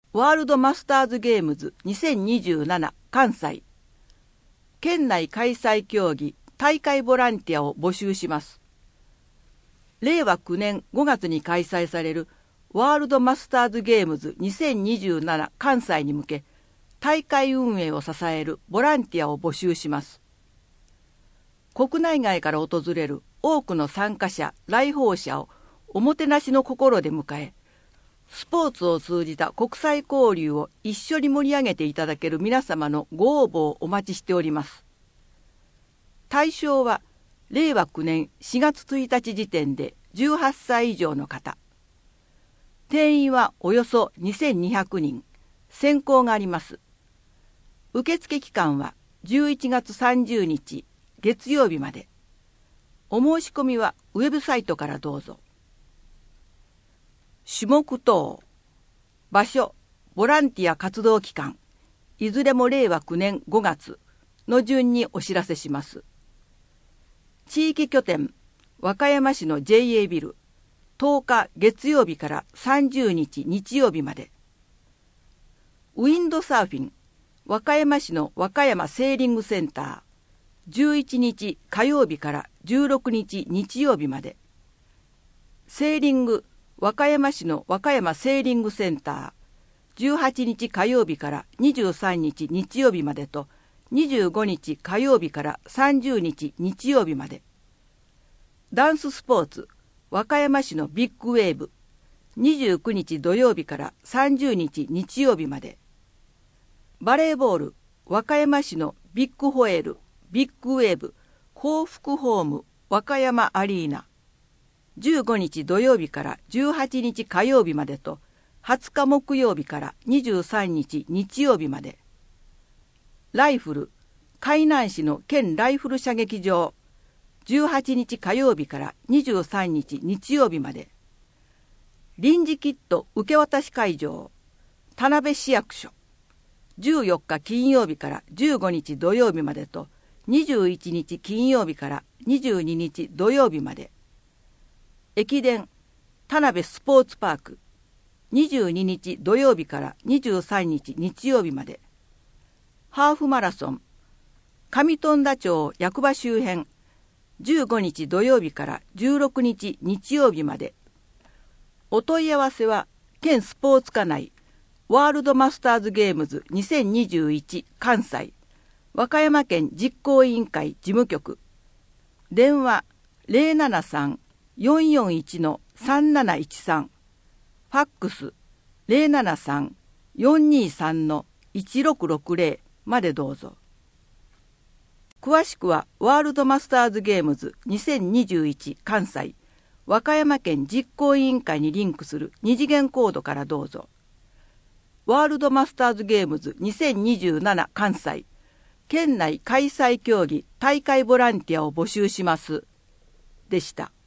ワールドマスターズゲームズ2027関西県内開催競技大会ボランティアを募集します。令和9年5月に開催されるワールドマスターズゲームズ2027関西に向け大会運営を支えるボランティアを募集します。国内外から訪れる多くの参加者、来訪者をおもてなしの心で迎え、スポーツを通じた国際交流を一緒に盛り上げていただける皆様のご応募をお待ちしております。対象は令和9年4月1日時点で18歳以上の方。定員はおよそ2200人。選考があります。受付期間は11月30日月曜日まで。お申し込みはウェブサイトからどうぞ。種目等、場所、ボランティア活動期間、いずれも令和9年5月の順にお知らせします。地域拠点、和歌山市の JA ビル、10日月曜日から30日日曜日まで。ウィンドサーフィン、和歌山市の和歌山セーリングセンター、11日火曜日から16日日曜日まで。セーリング、和歌山市の和歌山セーリングセンター、18日火曜日から23日日曜日までと、25日火曜日から30日日曜日まで。ダンススポーツ、和歌山市のビッグウェーブ、29日土曜日から30日日曜日まで。バレーボール、和歌山市のビッグホエール、ビッグウェーブ、幸福ホーム、和歌山アリーナ、15日土曜日から18日火曜日までと、20日木曜日から23日日曜日まで。ライフル、海南市の県ライフル射撃場、18日火曜日から23日日曜日まで。臨時キット受け渡し会場、田辺市役所、14日金曜日から15日土曜日までと、21日金曜日から22日土曜日まで。駅伝田辺スポーツパーク、22日土曜日から23日日曜日まで。ハーフマラソン上富田町役場周辺、15日土曜日から16日日曜日まで。お問い合わせは県スポーツ課内ワールドマスターズゲームズ2021関西和歌山県実行委員会事務局、電話073-441-3713、ファックス073-423-1660までどうぞ。詳しくはワールドマスターズゲームズ2021関西和歌山県実行委員会にリンクする二次元コードからどうぞ。ワールドマスターズゲームズ2027関西県内開催競技大会ボランティアを募集しますでした。